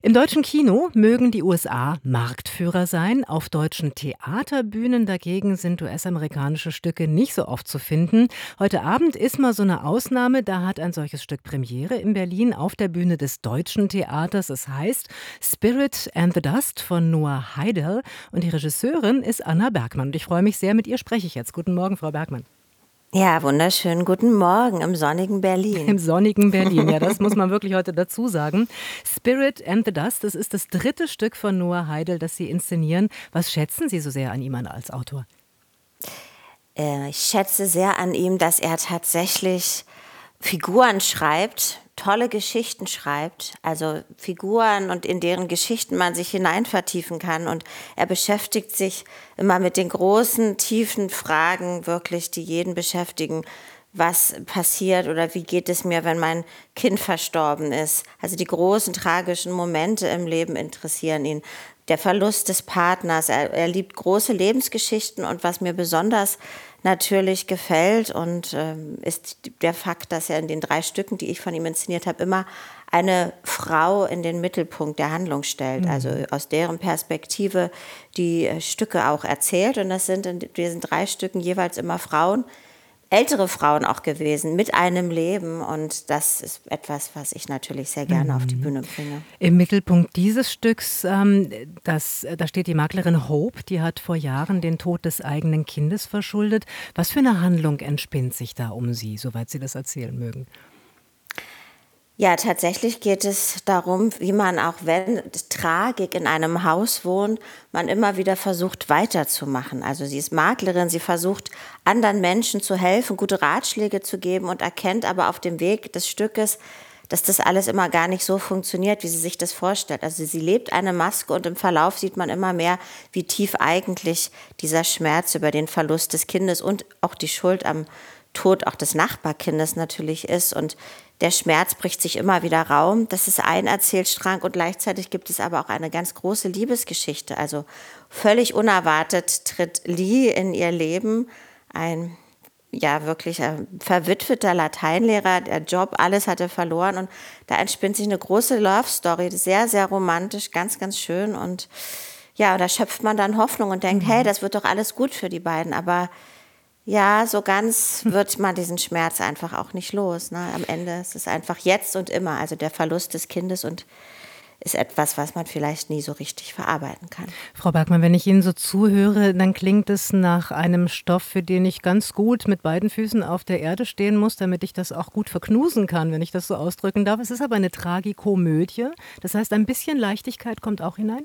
Im deutschen Kino mögen die USA Marktführer sein. Auf deutschen Theaterbühnen dagegen sind US-amerikanische Stücke nicht so oft zu finden. Heute Abend ist mal so eine Ausnahme. Da hat ein solches Stück Premiere in Berlin auf der Bühne des Deutschen Theaters. Es heißt Spirit and the Dust von Noah Heidel. Und die Regisseurin ist Anna Bergmann. Und ich freue mich sehr, mit ihr spreche ich jetzt. Guten Morgen, Frau Bergmann. Ja, wunderschönen guten Morgen im sonnigen Berlin. Im sonnigen Berlin, ja, das muss man wirklich heute dazu sagen. Spirit and the Dust, das ist das dritte Stück von Noah Heidel, das Sie inszenieren. Was schätzen Sie so sehr an ihm als Autor? Ich schätze sehr an ihm, dass er tatsächlich Figuren schreibt, tolle Geschichten schreibt, also Figuren und in deren Geschichten man sich hineinvertiefen kann. Und er beschäftigt sich immer mit den großen, tiefen Fragen wirklich, die jeden beschäftigen. Was passiert oder wie geht es mir, wenn mein Kind verstorben ist? Also die großen tragischen Momente im Leben interessieren ihn. Der Verlust des Partners, er liebt große Lebensgeschichten und was mir besonders natürlich gefällt und ist der Fakt, dass er in den 3 Stücken, die ich von ihm inszeniert habe, immer eine Frau in den Mittelpunkt der Handlung stellt, also aus deren Perspektive die Stücke auch erzählt und das sind in diesen 3 Stücken jeweils immer Frauen, ältere Frauen auch gewesen, mit einem Leben und das ist etwas, was ich natürlich sehr gerne auf die Bühne bringe. Im Mittelpunkt dieses Stücks, da steht die Maklerin Hope, die hat vor Jahren den Tod des eigenen Kindes verschuldet. Was für eine Handlung entspinnt sich da um sie, soweit Sie das erzählen mögen? Ja, tatsächlich geht es darum, wie man auch wenn Tragik in einem Haus wohnt, man immer wieder versucht weiterzumachen. Also sie ist Maklerin, sie versucht anderen Menschen zu helfen, gute Ratschläge zu geben und erkennt aber auf dem Weg des Stückes, dass das alles immer gar nicht so funktioniert, wie sie sich das vorstellt. Also sie lebt eine Maske und im Verlauf sieht man immer mehr, wie tief eigentlich dieser Schmerz über den Verlust des Kindes und auch die Schuld am Tod auch des Nachbarkindes natürlich ist und der Schmerz bricht sich immer wieder Raum. Das ist ein Erzählstrang und gleichzeitig gibt es aber auch eine ganz große Liebesgeschichte. Also völlig unerwartet tritt Lee in ihr Leben, ein ja wirklich verwitweter Lateinlehrer, der Job, alles hatte verloren und da entspinnt sich eine große Love Story, sehr, sehr romantisch, ganz, ganz schön und ja, da schöpft man dann Hoffnung und denkt, hey, das wird doch alles gut für die beiden, aber ja, so ganz wird man diesen Schmerz einfach auch nicht los. Ne? Am Ende ist es einfach jetzt und immer, also der Verlust des Kindes und ist etwas, was man vielleicht nie so richtig verarbeiten kann. Frau Bergmann, wenn ich Ihnen so zuhöre, dann klingt es nach einem Stoff, für den ich ganz gut mit beiden Füßen auf der Erde stehen muss, damit ich das auch gut verknusen kann, wenn ich das so ausdrücken darf. Es ist aber eine Tragikomödie, das heißt, ein bisschen Leichtigkeit kommt auch hinein?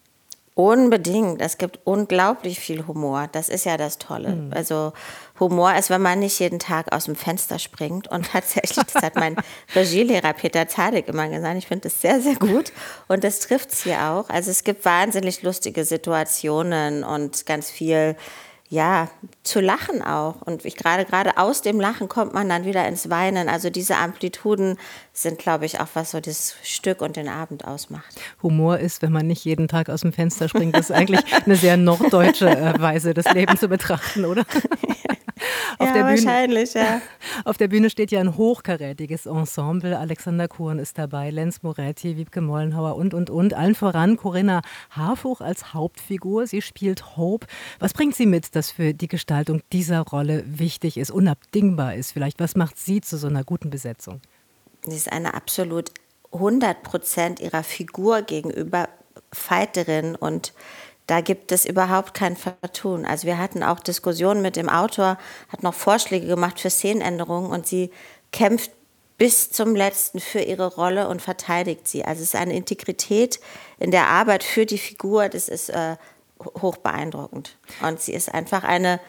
Unbedingt. Es gibt unglaublich viel Humor. Das ist ja das Tolle. Also Humor ist, wenn man nicht jeden Tag aus dem Fenster springt. Und tatsächlich, das hat mein Regielehrer Peter Zadek immer gesagt, ich finde das sehr, sehr gut. Und das trifft es hier auch. Also es gibt wahnsinnig lustige Situationen und ganz viel, ja, zu lachen auch. Und gerade aus dem Lachen kommt man dann wieder ins Weinen. Also diese Amplituden sind, glaube ich, auch was so das Stück und den Abend ausmacht. Humor ist, wenn man nicht jeden Tag aus dem Fenster springt, das ist eigentlich eine sehr norddeutsche Weise, das Leben zu betrachten, oder? Ja, wahrscheinlich, ja. Auf der Bühne steht ja ein hochkarätiges Ensemble. Alexander Kurn ist dabei, Lenz Moretti, Wiebke Mollenhauer und. Allen voran Corinna Harfuch als Hauptfigur. Sie spielt Hope. Was bringt sie mit, das für die Gestaltung dieser Rolle wichtig ist, unabdingbar ist vielleicht? Was macht sie zu so einer guten Besetzung? Sie ist eine absolut 100% ihrer Figur gegenüber Fighterin und da gibt es überhaupt kein Vertun. Also wir hatten auch Diskussionen mit dem Autor, hat noch Vorschläge gemacht für Szenenänderungen und sie kämpft bis zum Letzten für ihre Rolle und verteidigt sie. Also es ist eine Integrität in der Arbeit für die Figur, das ist hoch beeindruckend. Und sie ist einfach eine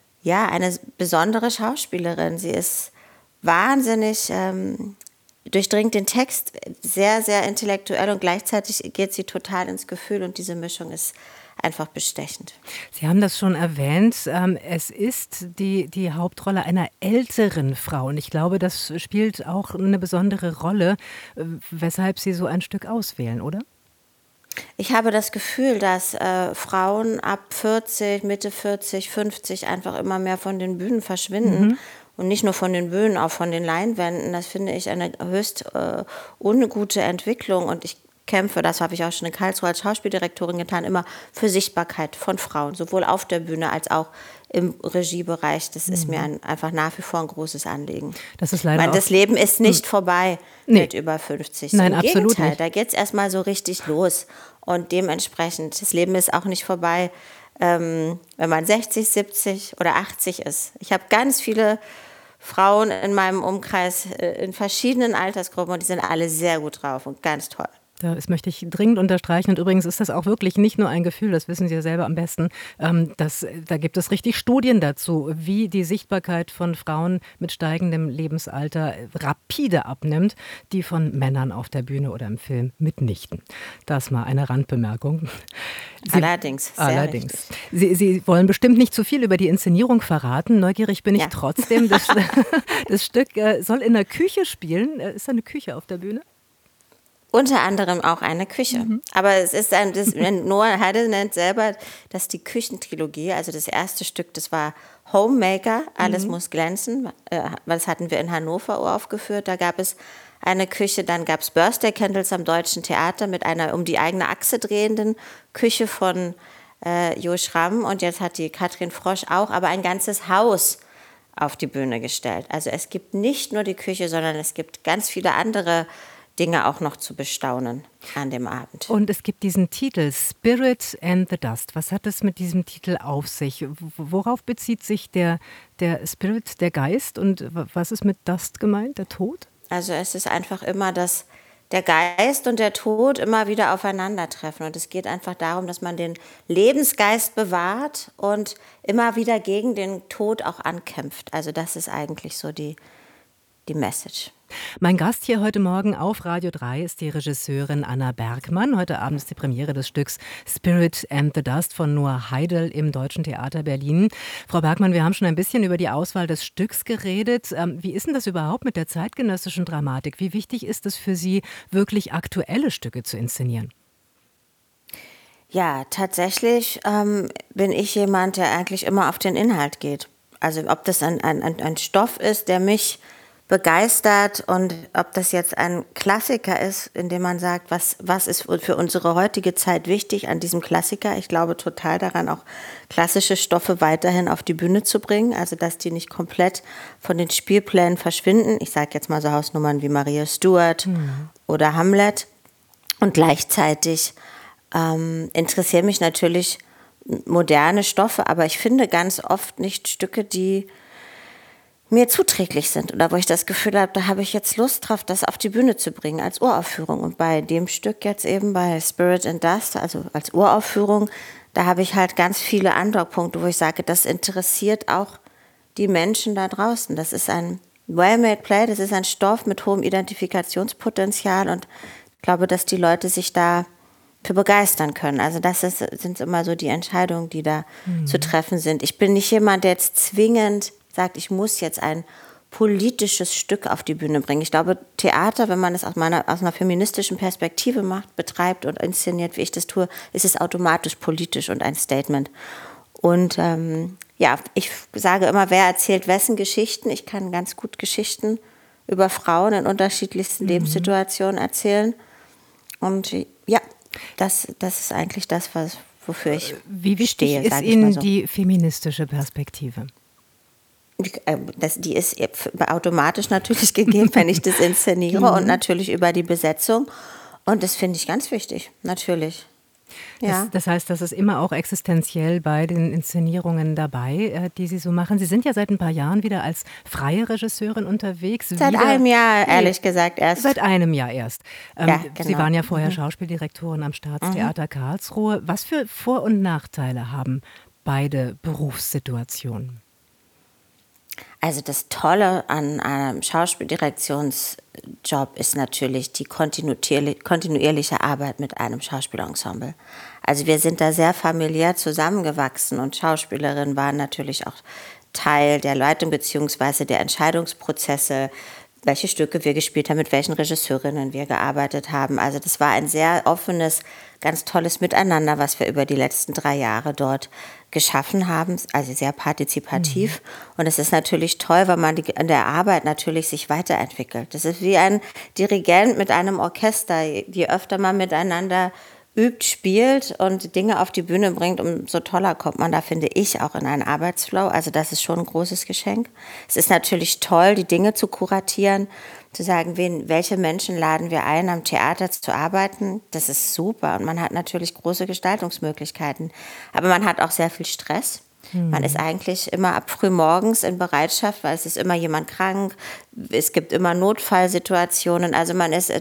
besondere Schauspielerin. Sie ist wahnsinnig, durchdringt den Text sehr, sehr intellektuell und gleichzeitig geht sie total ins Gefühl und diese Mischung ist einfach bestechend. Sie haben das schon erwähnt, es ist die Hauptrolle einer älteren Frau und ich glaube, das spielt auch eine besondere Rolle, weshalb Sie so ein Stück auswählen, oder? Ich habe das Gefühl, dass Frauen ab 40, Mitte 40, 50 einfach immer mehr von den Bühnen verschwinden. Und nicht nur von den Bühnen, auch von den Leinwänden. Das finde ich eine höchst ungute Entwicklung. Und ich kämpfe, das habe ich auch schon in Karlsruhe als Schauspieldirektorin getan, immer für Sichtbarkeit von Frauen, sowohl auf der Bühne als auch im Regiebereich. Das ist mir einfach nach wie vor ein großes Anliegen. Das ist leider das Leben ist nicht vorbei mit über 50. Nein, Im absolut Gegenteil, nicht. da geht es erstmal so richtig los. Und dementsprechend, das Leben ist auch nicht vorbei, wenn man 60, 70 oder 80 ist. Ich habe ganz viele Frauen in meinem Umkreis in verschiedenen Altersgruppen und die sind alle sehr gut drauf und ganz toll. Das möchte ich dringend unterstreichen. Und übrigens ist das auch wirklich nicht nur ein Gefühl, das wissen Sie ja selber am besten. Da gibt es richtig Studien dazu, wie die Sichtbarkeit von Frauen mit steigendem Lebensalter rapide abnimmt, die von Männern auf der Bühne oder im Film mitnichten. Das mal eine Randbemerkung. Allerdings. Sie wollen bestimmt nicht zu viel über die Inszenierung verraten. Neugierig bin ich trotzdem. Das Stück soll in der Küche spielen. Ist da eine Küche auf der Bühne? Unter anderem auch eine Küche. Aber es ist Noah Heidel nennt selber das die Küchentrilogie. Also das erste Stück, das war Homemaker, alles muss glänzen. Das hatten wir in Hannover aufgeführt. Da gab es eine Küche, dann gab es Birthday Candles am Deutschen Theater mit einer um die eigene Achse drehenden Küche von Jo Schramm. Und jetzt hat die Katrin Frosch auch aber ein ganzes Haus auf die Bühne gestellt. Also es gibt nicht nur die Küche, sondern es gibt ganz viele andere Dinge auch noch zu bestaunen an dem Abend. Und es gibt diesen Titel Spirit and the Dust. Was hat es mit diesem Titel auf sich? Worauf bezieht sich der Spirit, der Geist? Und was ist mit Dust gemeint, der Tod? Also es ist einfach immer, dass der Geist und der Tod immer wieder aufeinandertreffen. Und es geht einfach darum, dass man den Lebensgeist bewahrt und immer wieder gegen den Tod auch ankämpft. Also das ist eigentlich so die Message. Mein Gast hier heute Morgen auf Radio 3 ist die Regisseurin Anna Bergmann. Heute Abend ist die Premiere des Stücks Spirit and the Dust von Noah Heidel im Deutschen Theater Berlin. Frau Bergmann, wir haben schon ein bisschen über die Auswahl des Stücks geredet. Wie ist denn das überhaupt mit der zeitgenössischen Dramatik? Wie wichtig ist es für Sie, wirklich aktuelle Stücke zu inszenieren? Ja, tatsächlich bin ich jemand, der eigentlich immer auf den Inhalt geht. Also ob das ein Stoff ist, der mich begeistert und ob das jetzt ein Klassiker ist, in dem man sagt, was ist für unsere heutige Zeit wichtig an diesem Klassiker. Ich glaube total daran, auch klassische Stoffe weiterhin auf die Bühne zu bringen, also dass die nicht komplett von den Spielplänen verschwinden. Ich sage jetzt mal so Hausnummern wie Maria Stuart oder Hamlet. Und gleichzeitig interessieren mich natürlich moderne Stoffe, aber ich finde ganz oft nicht Stücke, die mir zuträglich sind oder wo ich das Gefühl habe, da habe ich jetzt Lust drauf, das auf die Bühne zu bringen als Uraufführung. Und bei dem Stück jetzt eben, bei Spirit and Dust, also als Uraufführung, da habe ich halt ganz viele Andockpunkte, wo ich sage, das interessiert auch die Menschen da draußen. Das ist ein well-made play, das ist ein Stoff mit hohem Identifikationspotenzial und ich glaube, dass die Leute sich da für begeistern können. Also das sind immer so die Entscheidungen, die da zu treffen sind. Ich bin nicht jemand, der jetzt zwingend sagt, ich muss jetzt ein politisches Stück auf die Bühne bringen. Ich glaube, Theater, wenn man es aus einer feministischen Perspektive macht, betreibt und inszeniert, wie ich das tue, ist es automatisch politisch und ein Statement. Und ich sage immer, wer erzählt wessen Geschichten? Ich kann ganz gut Geschichten über Frauen in unterschiedlichsten Lebenssituationen erzählen. Und ja, das ist eigentlich das, wofür ich stehe. Wie wichtig ist Ihnen die feministische Perspektive? Die ist automatisch natürlich gegeben, wenn ich das inszeniere und natürlich über die Besetzung. Und das finde ich ganz wichtig, natürlich. Ja. Das heißt, das ist immer auch existenziell bei den Inszenierungen dabei, die Sie so machen. Sie sind ja seit ein paar Jahren wieder als freie Regisseurin unterwegs. Seit einem Jahr, ehrlich gesagt, erst. Seit einem Jahr erst. Ja, genau. Sie waren ja vorher Schauspieldirektorin am Staatstheater Karlsruhe. Was für Vor- und Nachteile haben beide Berufssituationen? Also das Tolle an einem Schauspieldirektionsjob ist natürlich die kontinuierliche Arbeit mit einem Schauspielensemble. Also wir sind da sehr familiär zusammengewachsen und Schauspielerinnen waren natürlich auch Teil der Leitung bzw. der Entscheidungsprozesse, welche Stücke wir gespielt haben, mit welchen Regisseurinnen wir gearbeitet haben. Also das war ein sehr offenes ganz tolles Miteinander, was wir über die letzten 3 Jahre dort geschaffen haben, also sehr partizipativ. Und es ist natürlich toll, weil man in der Arbeit natürlich sich weiterentwickelt. Das ist wie ein Dirigent mit einem Orchester. Je öfter man miteinander übt, spielt und Dinge auf die Bühne bringt, umso toller kommt man da, finde ich, auch in einen Arbeitsflow. Also das ist schon ein großes Geschenk. Es ist natürlich toll, die Dinge zu kuratieren, zu sagen, welche Menschen laden wir ein, am Theater zu arbeiten. Das ist super und man hat natürlich große Gestaltungsmöglichkeiten. Aber man hat auch sehr viel Stress. Man ist eigentlich immer ab frühmorgens in Bereitschaft, weil es ist immer jemand krank, es gibt immer Notfallsituationen, also man ist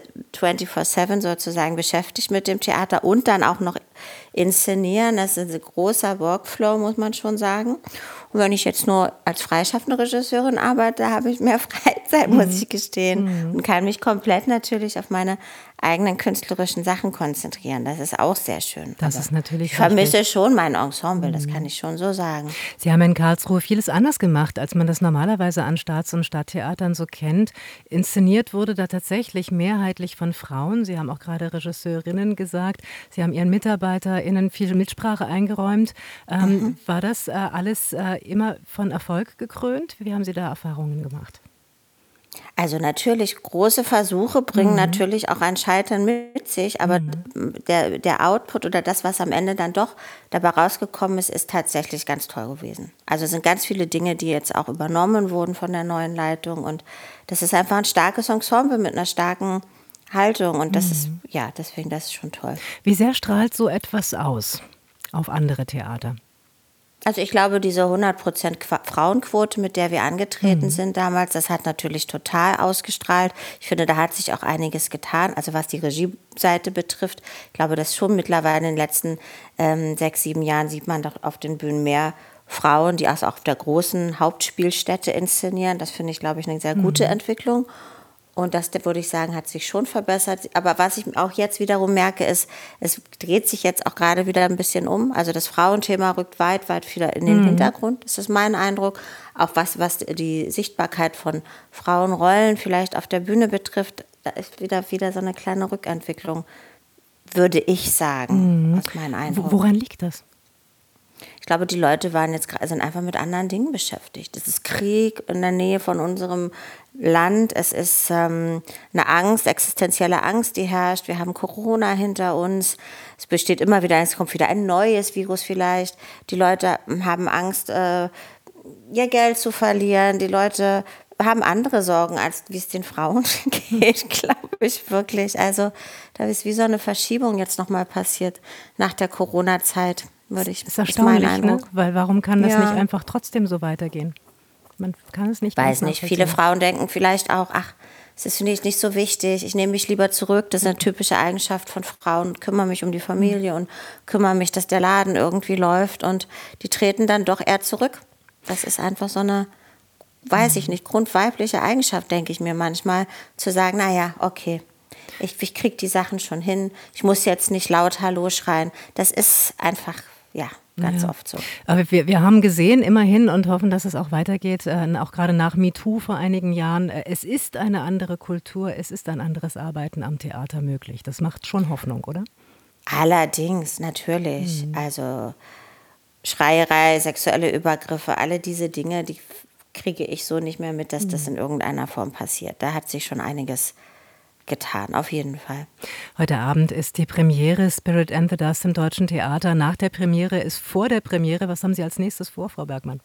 24/7 sozusagen beschäftigt mit dem Theater und dann auch noch inszenieren. Das ist ein großer Workflow, muss man schon sagen. Und wenn ich jetzt nur als freischaffende Regisseurin arbeite, habe ich mehr Freizeit, muss ich gestehen, und kann mich komplett natürlich auf meine eigenen künstlerischen Sachen konzentrieren. Das ist auch sehr schön. Das ist natürlich ich vermisse schon mein Ensemble, das kann ich schon so sagen. Sie haben in Karlsruhe vieles anders gemacht, als man das normalerweise an Staats- und Stadttheatern so kennt. Inszeniert wurde da tatsächlich mehrheitlich von Frauen. Sie haben auch gerade Regisseurinnen gesagt. Sie haben Ihren MitarbeiterInnen viel Mitsprache eingeräumt. War das alles immer von Erfolg gekrönt? Wie haben Sie da Erfahrungen gemacht? Also natürlich, große Versuche bringen natürlich auch ein Scheitern mit sich, aber der Output oder das, was am Ende dann doch dabei rausgekommen ist, ist tatsächlich ganz toll gewesen. Also es sind ganz viele Dinge, die jetzt auch übernommen wurden von der neuen Leitung und das ist einfach ein starkes Ensemble mit einer starken Haltung und das ist, ja, deswegen, das ist schon toll. Wie sehr strahlt so etwas aus auf andere Theater? Also ich glaube, diese 100% Frauenquote, mit der wir angetreten sind damals, das hat natürlich total ausgestrahlt. Ich finde, da hat sich auch einiges getan. Also was die Regieseite betrifft, ich glaube, dass schon mittlerweile in den letzten 6, 7 Jahren sieht man doch auf den Bühnen mehr Frauen, die auch auf der großen Hauptspielstätte inszenieren. Das finde ich, glaube ich, eine sehr gute Entwicklung. Und das, würde ich sagen, hat sich schon verbessert. Aber was ich auch jetzt wiederum merke, ist, es dreht sich jetzt auch gerade wieder ein bisschen um. Also das Frauenthema rückt weit wieder in den Hintergrund. Das ist mein Eindruck. Auch was die Sichtbarkeit von Frauenrollen vielleicht auf der Bühne betrifft, da ist wieder so eine kleine Rückentwicklung, würde ich sagen, aus meinem Eindruck. Woran liegt das? Ich glaube, die Leute sind einfach mit anderen Dingen beschäftigt. Es ist Krieg in der Nähe von unserem Land. Es ist eine Angst, existenzielle Angst, die herrscht. Wir haben Corona hinter uns. Es besteht immer wieder, es kommt wieder ein neues Virus vielleicht. Die Leute haben Angst, ihr Geld zu verlieren. Die Leute haben andere Sorgen, als wie es den Frauen geht, glaube ich wirklich. Also da ist wie so eine Verschiebung jetzt nochmal passiert nach der Corona-Zeit. Das ist erstaunlich, ne? Weil warum kann das nicht einfach trotzdem so weitergehen? Man kann es nicht. Weiß nicht. Viele Frauen denken vielleicht auch, ach, es ist, finde ich, nicht so wichtig. Ich nehme mich lieber zurück. Das ist eine typische Eigenschaft von Frauen. Kümmere mich um die Familie und kümmere mich, dass der Laden irgendwie läuft. Und die treten dann doch eher zurück. Das ist einfach so eine, weiß ich nicht, grundweibliche Eigenschaft, denke ich mir manchmal, zu sagen, naja, okay. Ich kriege die Sachen schon hin. Ich muss jetzt nicht laut Hallo schreien. Das ist einfach, ganz oft so. Aber wir haben gesehen, immerhin, und hoffen, dass es auch weitergeht, auch gerade nach MeToo vor einigen Jahren, es ist eine andere Kultur, es ist ein anderes Arbeiten am Theater möglich. Das macht schon Hoffnung, oder? Allerdings, natürlich. Also Schreierei, sexuelle Übergriffe, alle diese Dinge, die kriege ich so nicht mehr mit, dass das in irgendeiner Form passiert. Da hat sich schon einiges getan, auf jeden Fall. Heute Abend ist die Premiere Spirit and the Dust im Deutschen Theater. Nach der Premiere ist vor der Premiere. Was haben Sie als nächstes vor, Frau Bergmann?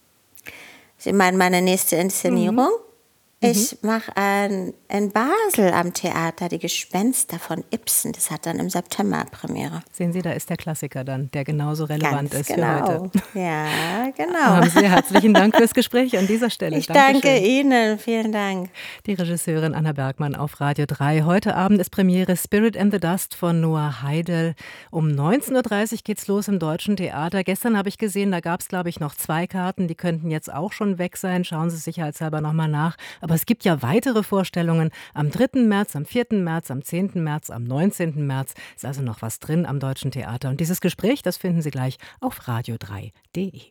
Sie meinen meine nächste Inszenierung? Ich mache in Basel am Theater die Gespenster von Ibsen. Das hat dann im September Premiere. Sehen Sie, da ist der Klassiker dann, der genauso relevant Ganz ist genau. für heute. Ja, genau. Haben Sie herzlichen Dank fürs Gespräch an dieser Stelle. Ich danke Ihnen. Vielen Dank. Die Regisseurin Anna Bergmann auf Radio 3. Heute Abend ist Premiere Spirit and the Dust von Noah Heidel. Um 19.30 Uhr geht's los im Deutschen Theater. Gestern habe ich gesehen, da gab es, glaube ich, noch 2 Karten. Die könnten jetzt auch schon weg sein. Schauen Sie sicherheitshalber nochmal nach. Aber es gibt ja weitere Vorstellungen am 3. März, am 4. März, am 10. März, am 19. März. Ist also noch was drin am Deutschen Theater. Und dieses Gespräch, das finden Sie gleich auf radio3.de.